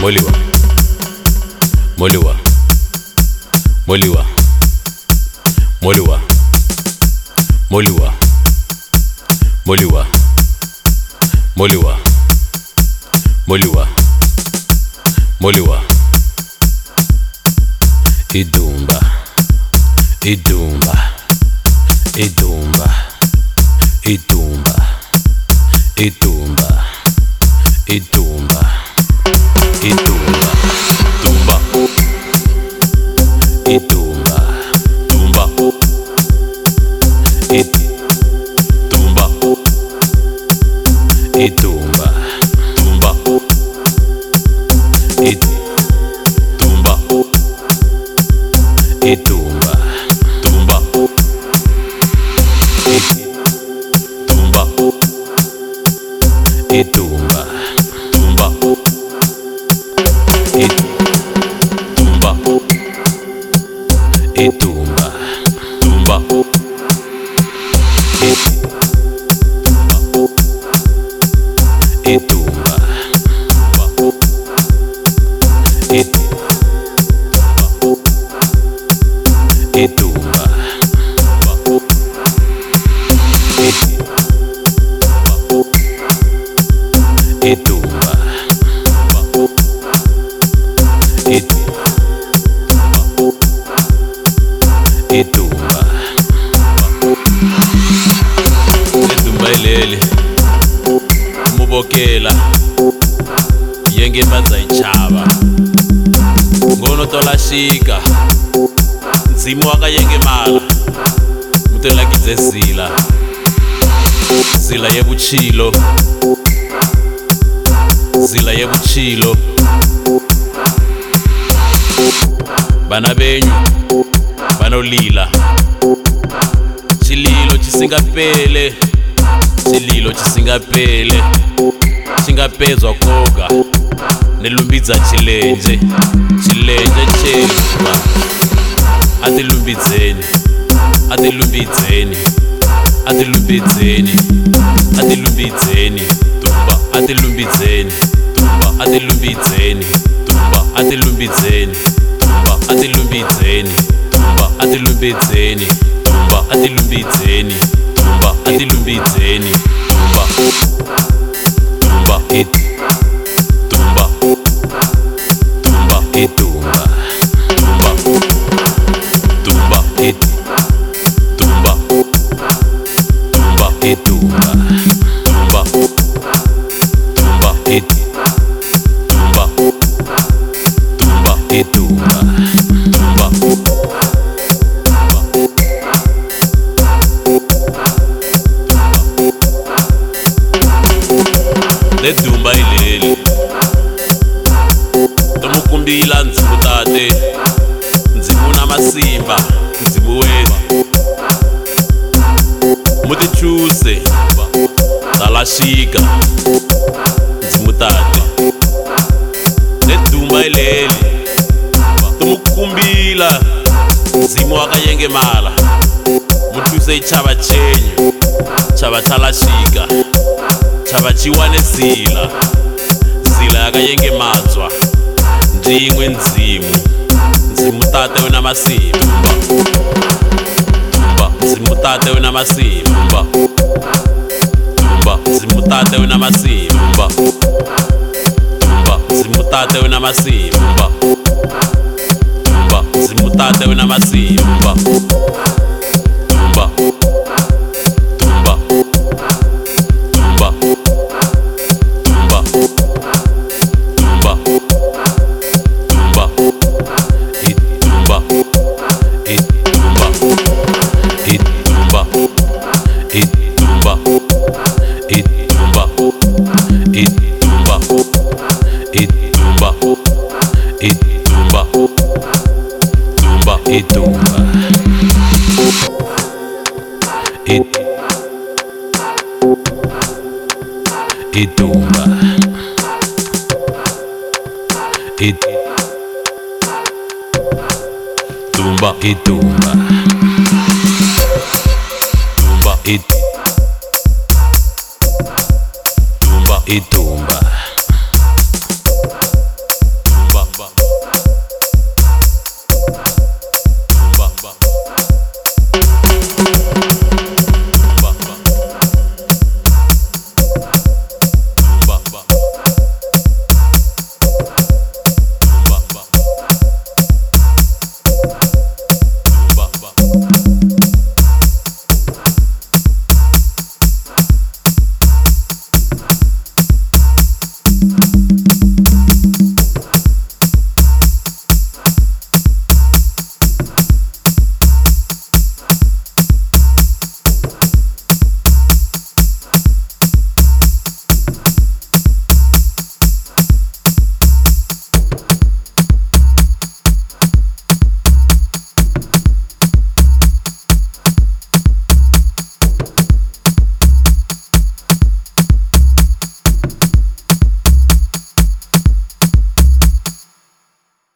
Moliwa, Moliwa, Moliwa, Moliwa, Moliwa, Moliwa, Moliwa, Moliwa, Moliwa. Idumba, Idumba, Idumba, Idumba, Idumba, Idumba, Idumba, Dumba, Idumba, Dumba, Idumba, Idumba, Dumba, Idumba, Idumba, Dumba, Idumba, Idumba, Dumba, Idumba, Idumba, Dumba, Idumba, Idumba, Idumba, Idumba, Idumba ileli mubokela yenge badza ichava ngono tola shika nzimu wakayenge mala mutelakidze zila zila yebuchilo zila yebuchilo bana benyu banolila chililo chisingapele chililo chisingapele chingapezwa koga nelumbidza chilenje chilenje cheva atilumbidzeni atilumbidzeni atilumbidzeni atilumbidzeni tumba atilumbidzeni tumba atilumbidzeni tumba atilumbidzeni tumba atilumbidzeni tumba atilumbidzeni tumba atilumbidzeni tumba atilumbidzeni tumba tumba tumba tumba tumba tumba tumba tumba tumba tumba tumba tumba tumba tumba tumba ledumba ileli tomukumbila ndzimu tate ndzimu na masimba ndzimu wezi mutichuse talashika ndzimu tate ledumba ileli tomukumbila ndzimu wakayenge mala mutuse ichava chenyu chava talashika chava chiwane zila zila yakayenge madzwa ndimwe ndzimu ndzimu tate wena masimba tumba ndzimu tate wena masimba tumba ndzimu tate wena masimba tumba ndzimu tate wena masimba tumba ndzimu tate wena masimba tumba tumba tumba tumba tumba tumba itumba itumba itumba itumba itumba itumba itumba itumba tumba itumba itumba tumba itumba tumba tumba itumba